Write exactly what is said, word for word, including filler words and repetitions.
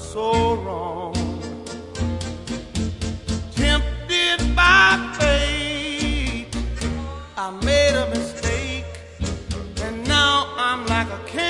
so wrong. Tempted by fate, I made a mistake, and now I'm like a king.